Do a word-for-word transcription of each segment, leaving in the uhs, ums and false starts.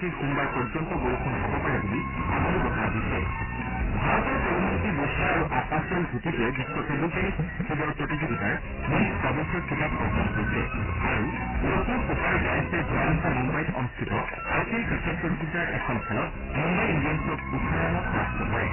পৰৱৰ্তী সোমবাৰ পৰ্যন্ত বৰষুণ হ'ব পাৰে বুলি আগলি বতৰা দিছে। ভাৰতৰ প্ৰতিনিধি বৈশ্য আৰু আকাশৰ যুটিটোৱে বিশ্ব টেবুল টেনিছ খেলৰ প্ৰতিযোগিতাৰ বিশ ডাবলছৰ খিতাপ অৰ্জন কৰিছে আৰু নতুন ছুপাৰ জায়াণ্টে যোৱা নিশা মুম্বাইত অনুষ্ঠিত আই পি এল ক্ৰিকেট প্ৰতিযোগিতাৰ এখন খেলত মুম্বাই ইণ্ডিয়ানছক ওঠৰ ৰানত পৰাস্ত কৰে।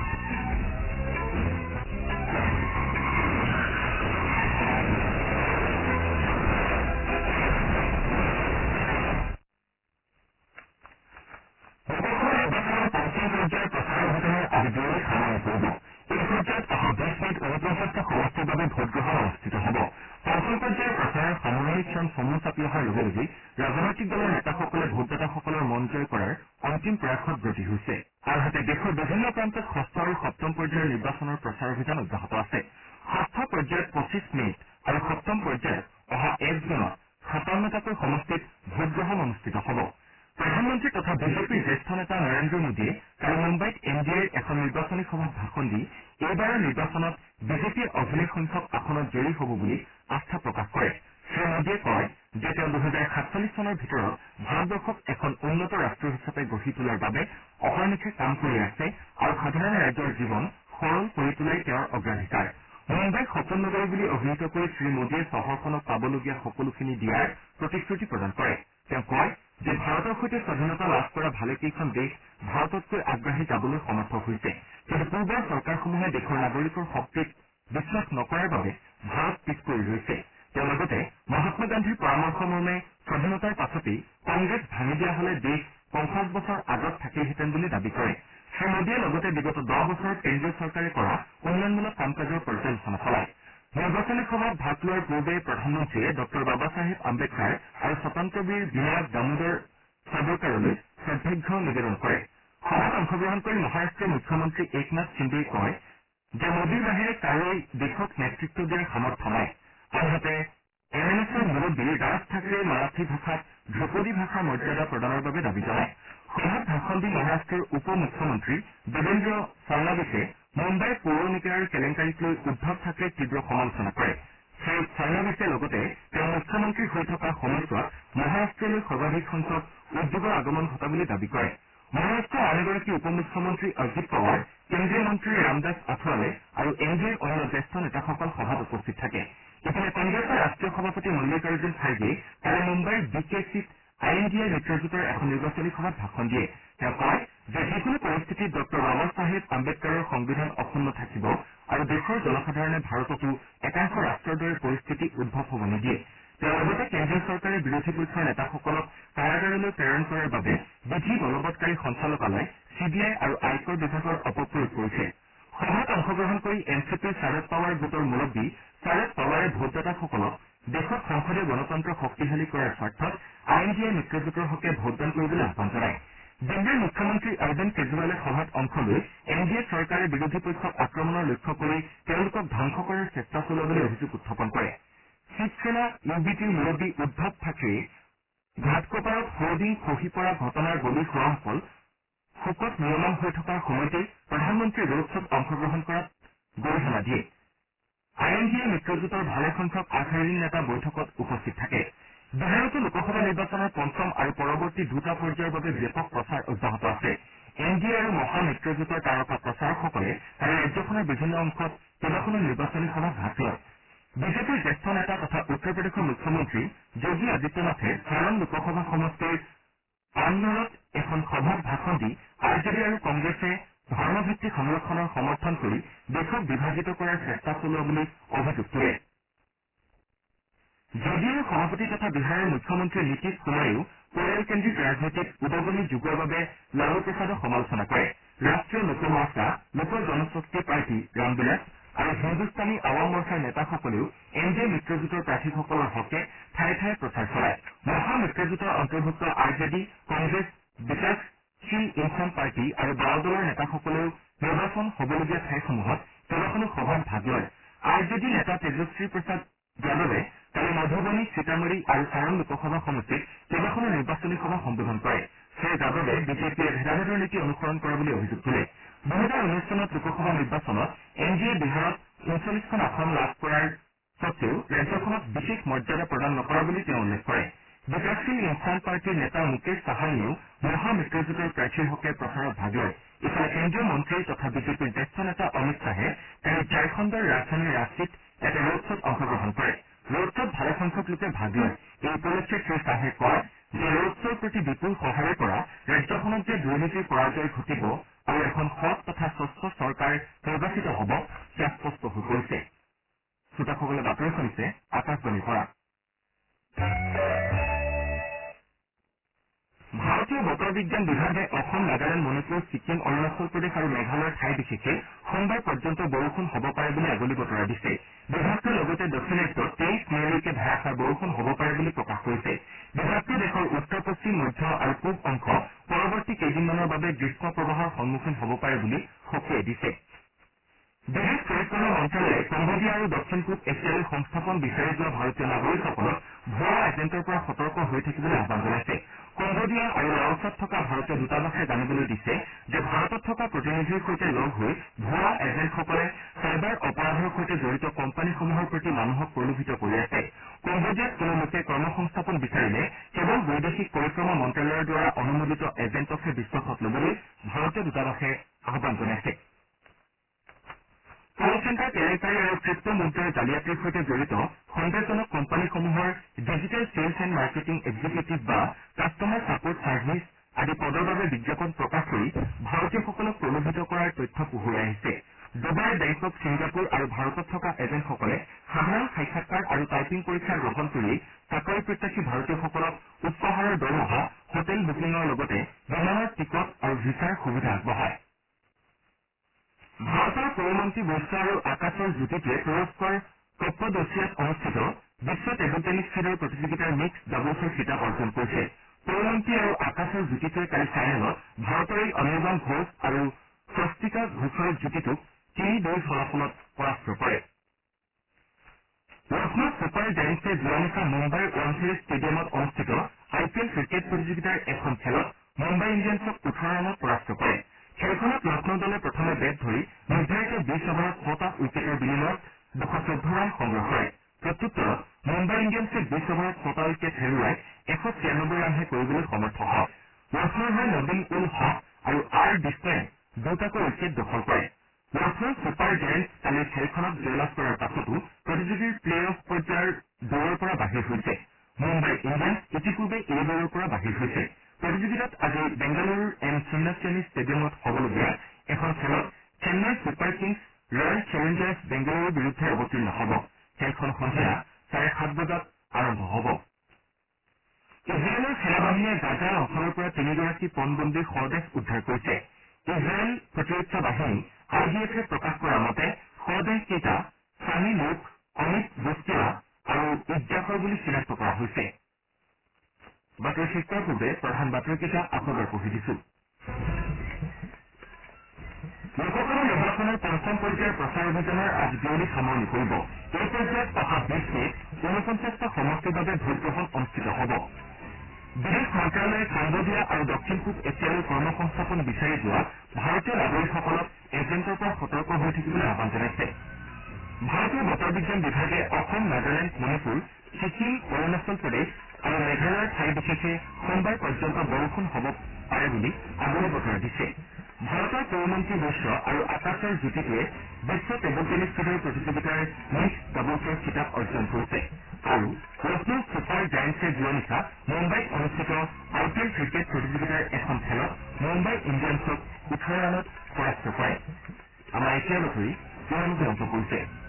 আজি বিয়লি সামৰণি পৰিব। এই পৰ্যায়ত অহা বিশ মিনিট ঊনপঞ্চাছটা সমষ্টিৰ বাবে ভোটগ্ৰহণ অনুষ্ঠিত হ'ব। পঞ্চম পৰ্যায়ৰ প্ৰচাৰৰ সামৰণি ক্ষণ চমু চাপি অহাৰ লগে লগে ৰাজনৈতিক দলৰ নেতাসকলে ভোটদাতাসকলৰ মন জয় কৰাৰ অন্তিম প্ৰয়াসত ব্ৰতী হৈছে। আনহাতে দেশৰ বিভিন্ন প্ৰান্তত ষষ্ঠ আৰু সপ্তম পৰ্যায়ৰ নিৰ্বাচনৰ প্ৰচাৰ অভিযান অব্যাহত আছে। ষষ্ঠ পৰ্যায়ত পঁচিছ মেত আৰু সপ্তম পৰ্যায়ত অহা এক জুনত সাতাৱন্নটাকৈ সমষ্টিত ভোটগ্ৰহণ অনুষ্ঠিত হ'ব। প্ৰধানমন্ত্ৰী তথা বিজেপিৰ জ্যেষ্ঠ নেতা নৰেন্দ্ৰ মোদীয়ে কালি মুম্বাইত এন ডি এৰ এখন নিৰ্বাচনী সভাত ভাষণ দি এইবাৰৰ নিৰ্বাচনত বিজেপিয়ে অভিলেখ সংখ্যক আসনত জয়ী হ'ব বুলি আস্থা প্ৰকাশ কৰে। শ্ৰীমোদীয়ে কয় যে তেওঁ দুহেজাৰ সাতচল্লিছ চনৰ ভিতৰত ভাৰতবৰ্ষক এখন উন্নত ৰাষ্ট্ৰ হিচাপে গঢ়ি তোলাৰ বাবে অহৰ্নিশে কাম কৰি আছে আৰু সাধাৰণ ৰাইজৰ জীৱন সৰল কৰি তোলাই তেওঁৰ অগ্ৰাধিকাৰ। মুম্বাইক সপোন নগৰী বুলি অভিহিত কৰি শ্ৰীমোদীয়ে চহৰখনক পাবলগীয়া সকলোখিনি দিয়াৰ প্ৰতিশ্ৰুতি প্ৰদান কৰে। তেওঁ কয় যে ভাৰতৰ সৈতে স্বাধীনতা লাভ কৰা ভালেকেইখন দেশ ভাৰততকৈ আগবাঢ়ি যাবলৈ সমৰ্থ হৈছে, কিন্তু পূৰ্বৰ চৰকাৰসমূহে দেশৰ নাগৰিকৰ শক্তিক বিশ্বাস নকৰাৰ বাবে ভাৰত পিছ পৰি ৰৈছে। তেওঁ লগতে মহাত্মা গান্ধীৰ পৰামৰ্শ মৰ্মে স্বাধীনতাৰ পাছতেই কংগ্ৰেছ ভাঙি দিয়া হলে দেশ পঞ্চাছ বছৰ আগত থাকিলহেঁতেন বুলি দাবী কৰে। শ্ৰীমোদীয়ে লগতে বিগত দহ বছৰত কেন্দ্ৰীয় চৰকাৰে কৰা উন্নয়নমূলক কাম কাজৰ পৰ্যালোচনা চলায়। নিৰ্বাচনী সভাত ভাগ লোৱাৰ পূৰ্বে প্ৰধানমন্ত্ৰীয়ে ডঃ বাবা চাহেব আম্বেদকাৰ আৰু স্বতন্ত্ৰবীৰ বিনায়ক দামোদৰ সাৱৰকাৰলৈ শ্ৰদ্ধাৰ্ঘ্য নিবেদন কৰে। সভাত অংশগ্ৰহণ কৰি মহাৰাষ্ট্ৰৰ মুখ্যমন্ত্ৰী একনাথ সিন্দেই কয় যে মোদীৰ বাহিৰে কাৰোৱেই দেশক নেতৃত্ব দিয়াৰ সামৰ্থ্য নাই। আনহাতে এম এন এছৰ মুৰব্বী ৰাজ থাকৰেই মাৰাঠী ভাষাত ধ্ৰুপদী ভাষাৰ মৰ্যাদা প্ৰদানৰ বাবে দাবী জনায়। সভাত ভাষণ দি মহাৰাষ্ট্ৰৰ উপ মুখ্যমন্ত্ৰী দেৱেন্দ্ৰ ফাড়নাৱিছে মুম্বাইৰ পৌৰ নিকায়ৰ কেলেংকাৰীক লৈ উদ্ধৱ থাকৰেক তীব্ৰ সমালোচনা কৰে। শ্ৰী ফাড়নাৱিছে লগতে তেওঁ মুখ্যমন্ত্ৰী হৈ থকা সময়ছোৱাত মহাৰাষ্ট্ৰলৈ সৰ্বাধিক সংখ্যক উদ্যোগৰ আগমন ঘটা বুলি দাবী কৰে। মহাৰাষ্ট্ৰৰ আন এগৰাকী উপ মুখ্যমন্ত্ৰী অজিত পাৱাৰ, কেন্দ্ৰীয় মন্ত্ৰী ৰামদাস আথৱালে আৰু এন ডি এৰ অন্য জ্যেষ্ঠ নেতাসকল সভাত উপস্থিত থাকে। ইফালে কংগ্ৰেছৰ ৰাষ্ট্ৰীয় সভাপতি মল্লিকাৰ্জুন খাৰ্গে কালি মুম্বাইৰ বি কে চিত আই এন ডি এ মিত্ৰজোঁটৰ এখন নিৰ্বাচনী সভাত ভাষণ দিয়ে। তেওঁ কয় যে যিকোনো পৰিস্থিতিত ডঃ বাবা চাহেব আম্বেদকাৰৰ সংবিধান অক্ষুণ্ণ থাকিব আৰু দেশৰ জনসাধাৰণে ভাৰততো একাংশ ৰাষ্ট্ৰৰ দৰে পৰিস্থিতি উদ্ভৱ হ'ব নিদিয়ে। তেওঁ লগতে কেন্দ্ৰীয় চৰকাৰে বিৰোধী পক্ষৰ নেতাসকলক কাৰাগাৰলৈ প্ৰেৰণ কৰাৰ বাবে বিধি বলবৎকাৰী সঞ্চালকালয়, চি বি আই আৰু আয়কৰ বিভাগৰ অপপ্ৰয়োগ কৰিছে। সভাত অংশগ্ৰহণ কৰি এন চি পিৰ শাৰদ পাৱাৰ গোটৰ মুৰব্বী শাৰদ পাৱাৰে ভোটদাতাসকলক দেশত সংসদীয় গণতন্ত্ৰ শক্তিশালী কৰাৰ স্বাৰ্থত আই এন ডি এ মিত্ৰজোঁটৰ হকে ভোটদান কৰিবলৈ আহান জনায়। দিল্লীৰ মুখ্যমন্ত্ৰী অৰবিন্দ কেজৰিৱালে সভাত অংশ লৈ এন ডি এ চৰকাৰে বিৰোধী পক্ষক আক্ৰমণৰ লক্ষ্য কৰি তেওঁলোকক ধ্বংস কৰাৰ চেষ্টা চলোৱা বুলি অভিযোগ উত্থাপন কৰে। শিৱসেনা ইউ বি টিৰ মুৰব্বী উদ্ধৱ থাকৰেই ঘাটকপাৰত সৌদিন খহি পৰা ঘটনাৰ বলি হোৱাসকল শোকত নিয়মন হৈ থকাৰ সময়তেই প্ৰধানমন্ত্ৰীৰ ৰোড শ্বত অংশগ্ৰহণ কৰাত গৰিহণা দিয়ে। আই এন ডি এ মিত্ৰজোঁটৰ ভালেসংখ্যক আগশাৰীৰ নেতা বৈঠকত উপস্থিত থাকে। বিহাৰতো লোকসভা নিৰ্বাচনৰ পঞ্চম আৰু পৰৱৰ্তী দুটা পৰ্যায়ৰ বাবে ব্যাপক প্ৰচাৰ অব্যাহত আছে। এন ডি এ আৰু মহা মিত্ৰজোঁটৰ তাৰকা প্ৰচাৰকসকলে কালি ৰাজ্যখনৰ বিভিন্ন অংশত কেইবাখনো নিৰ্বাচনী সভাত ভাগ লয়। বিজেপিৰ জ্যেষ্ঠ নেতা তথা উত্তৰ প্ৰদেশৰ মুখ্যমন্ত্ৰী যোগী আদিত্যনাথে চাৰন লোকসভা সমষ্টিৰ পাননৰত এখন সভাত ভাষণ দি আৰ জে ডি আৰু কংগ্ৰেছে ধৰ্মভিত্তিক সংৰক্ষণৰ সমৰ্থন কৰি দেশক বিভাজিত কৰাৰ চেষ্টা চলোৱা বুলি অভিযোগ তোলে। জেডিইউৰ সভাপতি তথা বিহাৰৰ মুখ্যমন্ত্ৰী নীতিশ কুমাৰেও পৰিয়ালকেন্দ্ৰিক ৰাজনীতিত উদগনি যোগোৱাৰ বাবে লালু প্ৰসাদক সমালোচনা কৰে। ৰাষ্ট্ৰীয় লোক মৰ্চা, লোক জনশক্তি পাৰ্টী ৰামবিলাস আৰু হিন্দুস্তানী আৱাম মৰ্চাৰ নেতাসকলেও এন ডি এ মিত্ৰজোঁটৰ প্ৰাৰ্থীসকলৰ হকে ঠায়ে ঠায়ে প্ৰচাৰ চলায়। মহা মিত্ৰজোঁটৰ অন্তৰ্ভুক্ত আৰ জে ডি, কংগ্ৰেছ, বিকাশশীল ইনচান পাৰ্টী আৰু বাও দলৰ নেতাসকলেও নিৰ্বাচন হ'বলগীয়া ঠাইসমূহত কেইবাখনো সভাত ভাগ লয়। আৰ জে ডি নেতা তেজস্বী প্ৰসাদ যাদৱে কালি মধুবনী, সীতামঢ়ী আৰু চাৰন লোকসভা সমষ্টিত কেইবাখনো নিৰ্বাচনী সভা সম্বোধন কৰে। শ্ৰীযাদৱে বিজেপিয়ে ভেদাভেদৰ নীতি অনুসৰণ কৰা বুলি অভিযোগ তোলে। দুহেজাৰ ঊনৈশ চনত লোকসভা নিৰ্বাচনত এন ডি এ বিহাৰত ঊনচল্লিছখন আসন লাভ কৰাৰ স্বত্তেও ৰাজ্যখনত বিশেষ মৰ্যাদা প্ৰদান নকৰা বুলি তেওঁ উল্লেখ কৰে। বিকাশশীল ইনচান পাৰ্টীৰ নেতা মুকেশ চাহানীয়েও মহামিত্ৰজোঁটৰ প্ৰাৰ্থীৰ হকে প্ৰচাৰত ভাগ লয় ইফালে কেন্দ্ৰীয় মন্ত্ৰী তথা বিজেপিৰ জ্যেষ্ঠ নেতা অমিত শ্বাহে কালি ঝাৰখণ্ডৰ ৰাজধানী ৰাঁচীত এটা ৰোড শ্বত অংশগ্ৰহণ কৰে ৰোড শ্বত ভালেসংখ্যক লোকে ভাগ লয় এই উপলক্ষে শ্ৰীশ্বাহে কয় যে ৰোড শ্বৰ প্ৰতি বিপুল সঁহাৰি পৰা ৰাজ্যখনত যে দুৰ্নীতিৰ পৰাজয় ঘটিব আৰু এখন সৎ তথা স্বচ্ছ চৰকাৰ নিৰ্বাচিত হ'ব সেয়া স্পষ্ট হৈ পৰিছে শ্ৰোতাসকলে বাতৰি শুনিছে আকাশবাণীৰ পৰা ভাৰতীয় বতৰ বিজ্ঞান বিভাগে অসম নাগালেণ্ড মণিপুৰ ছিকিম অৰুণাচল প্ৰদেশ আৰু মেঘালয়ৰ ঠাই বিশেষে সোমবাৰ পৰ্যন্ত বৰষুণ হ'ব পাৰে বুলি আগলি বতৰা দিছে বিভাগটোৱে লগতে দক্ষিণাত্যত তেইছ মেলৈকে ধাৰাসাৰ বৰষুণ হ'ব পাৰে বুলি প্ৰকাশ কৰিছে বিভাগটোৱে দেশৰ উত্তৰ পশ্চিম মধ্য আৰু পূব অংশ পৰৱৰ্তী কেইদিনমানৰ বাবে গ্ৰীষ্ম প্ৰৱাহৰ সন্মুখীন হ'ব পাৰে বুলি সকীয়াই দিছে বিদেশ পৰিক্ৰমা মন্ত্ৰালয়ে কম্বোডিয়া আৰু দক্ষিণ পূব এছিয়ালৈ সংস্থাপন বিচাৰি যোৱা ভাৰতীয় নাগৰিকসকলক ভুৱা এজেণ্টৰ পৰা সতৰ্ক হৈ থাকিবলৈ আহান জনাইছে কম্বোডিয়া আৰু লাওছত থকা ভাৰতীয় দূতাবাসে জানিবলৈ দিছে যে ভাৰতত থকা প্ৰতিনিধিৰ সৈতে লগ হৈ ভুৱা এজেণ্টসকলে চাইবাৰ অপৰাধৰ সৈতে জড়িত কোম্পানীসমূহৰ প্ৰতি মানুহক প্ৰলোভিত কৰি আছে কম্বোডিয়াত কোনো লোকে কৰ্মসংস্থাপন বিচাৰিলে কেৱল বৈদেশিক পৰিক্ৰমা মন্ত্ৰালয়ৰ দ্বাৰা অনুমোদিত এজেণ্টকহে বিশ্বাসত ল'বলৈ ভাৰতীয় দূতাবাসে আহান জনাইছে কল চেণ্টাৰ কেলেংকাৰী আৰু ক্ৰিপ্ট মুদ্ৰাৰ জালিয়াতিৰ সৈতে জড়িত সন্দেহজনক কোম্পানীসমূহৰ digital sales and marketing executive বা কাষ্টমাৰ ছাপৰ্ট ছাৰ্ভিচ আদি পদৰ বাবে বিজ্ঞাপন প্ৰকাশ কৰি ভাৰতীয়সকলক প্ৰলোভিত কৰাৰ তথ্য পোহৰি আহিছে ডুবাই বেংকক ছিংগাপুৰ আৰু ভাৰতত থকা এজেণ্টসকলে সাধাৰণ সাক্ষাৎকাৰ আৰু টাইপিং পৰীক্ষা গ্ৰহণ কৰি চাকৰি প্ৰত্যাশী ভাৰতীয়সকলক উচ্চ হাৰৰ দৰমহা হোটেল বুকিঙৰ লগতে বিমানৰ টিকট আৰু ভিছাৰ সুবিধা আগবঢ়ায় ভাৰতৰ পৰমন্ত্ৰী বৈশ্য আৰু আকাশৰ যুটীটোৱে তুৰস্কৰ কপ্পদছিয়াত অনুষ্ঠিত বিশ্ব টেবুল টেনিছ খেলৰ প্ৰতিযোগিতাৰ মিক্স ডাবলছৰ খিতাপ অৰ্জন কৰিছে পৰমন্ত্ৰী আৰু আকাশৰ যুটীটোৱে কালি ফাইনেলত ভাৰতৰে অনিৰ্বাণ ঘোষ আৰু স্বস্তিকা ঘোষৰ যুটীটোক তিনি দুই ফলাফলত পৰাস্ত কৰে লক্ষ্ণৌ ছুপাৰ জায়েণ্টছে যোৱা নিশা মুম্বাইৰ ৱানখেড়ে ষ্টেডিয়ামত অনুষ্ঠিত আই পি এল ক্ৰিকেট প্ৰতিযোগিতাৰ এখন খেলত মুম্বাই ইণ্ডিয়ানছক ওঠৰ ৰানত পৰাস্ত কৰে খেলখনত লক্ষ্ণৌ দলে প্ৰথমে বেট ধৰি নিৰ্ধাৰিত বিশ অভাৰত ছটা উইকেটৰ বিনিময়ত দুশ চৈধ্য ৰান সংগ্ৰহ কৰে প্ৰত্যুত্তৰত মুম্বাই ইণ্ডিয়ানছে বিশ অভাৰত ছটা উইকেট হেৰুৱাই এশ ছিয়ানব্বৈ ৰানহে কৰিবলৈ সমৰ্থ হয় লক্ষ্ণৌৰ হৈ নবীন উল হক আৰু আৰ বিষ্ণয়ে দুটাকৈ উইকেট দখল কৰে লক্ষ্ণৌ ছুপাৰ জায়েণ্টছ কালিৰ খেলখনত জয়লাভ কৰাৰ পাছতো প্ৰতিযোগীৰ প্লে অফ পৰ্যায়ৰ দৌৰৰ পৰা বাহিৰ হৈছে মুম্বাই ইণ্ডিয়ানছ ইতিপূৰ্বে এই দৌৰৰ পৰা বাহিৰ হৈছে প্ৰতিযোগিতাত আজি বেংগালুৰুৰ এম চিন্নাস্বামী ষ্টেডিয়ামত হ'বলগীয়া এখন খেলত Chennai Super Kings Royal Challengers বেংগালুৰুৰ বিৰুদ্ধে অৱতীৰ্ণ হ'ব খেলখন সন্ধিয়া চাৰে সাত বজাত আৰম্ভ হ'ব ইজৰাইলৰ সেনাবাহিনীয়ে গাজা অঞ্চলৰ পৰা তিনিগৰাকী পণবন্দীৰ শৱদেহ উদ্ধাৰ কৰিছে ইজৰাইল প্ৰতিৰক্ষা বাহিনী আই ডি এফে প্ৰকাশ কৰা মতে শৱদেহকেইটা ছানী লোক অমিত বস্তিয়া আৰু ইজ্জাফৰ বুলি চিনাক্ত কৰা হৈছে বাতৰি শেষ কৰাৰ পূৰ্বে প্ৰধান বাতৰিকেইটা আকৌ এবাৰ পঢ়ি দিছো লোকসভা নিৰ্বাচনৰ পঞ্চম পৰ্যায়ৰ প্ৰচাৰ অভিযানৰ আজি বিয়লি সামৰণি পৰিব এই পৰ্যায়ত অহা বিশ মেত ঊনপঞ্চাছটা সমষ্টিৰ বাবে ভোটগ্ৰহণ অনুষ্ঠিত হ'ব বিদেশ মন্ত্ৰালয়ে কম্বোডিয়া আৰু দক্ষিণ পূব এছিয়ালৈ কৰ্মসংস্থাপন বিচাৰি যোৱা ভাৰতীয় নাগৰিকসকলক এজেণ্টৰ পৰা সতৰ্ক হৈ থাকিবলৈ আহান জনাইছে ভাৰতীয় বতৰ বিজ্ঞান বিভাগে অসম নাগালেণ্ড মণিপুৰ ছিকিম অৰুণাচল প্ৰদেশ আৰু মেঘালয়ৰ ঠাই বিশেষে সোমবাৰ পৰ্যন্ত বৰষুণ হ'ব পাৰে বুলি আগলি বতৰা দিছে ভাৰতৰ পৰমন্ত্ৰী বৈশ্য আৰু আকাশৰ যুটীটোৱে বিশ্ব টেবুল টেনিছ খেলৰ প্ৰতিযোগিতাৰ মিক্স ডাবলছৰ খিতাপ অৰ্জন কৰিছে আৰু লক্ষ্ণৌ ছুপাৰ জায়েণ্টছে যোৱা নিশা মুম্বাইত অনুষ্ঠিত আই পি এল ক্ৰিকেট প্ৰতিযোগিতাৰ এখন খেলত মুম্বাই ইণ্ডিয়ানছক ওঠৰ ৰানত পৰাস্ত কৰে আমাৰ এতিয়াৰ বাতৰি ইমানতে অন্ত পৰিছে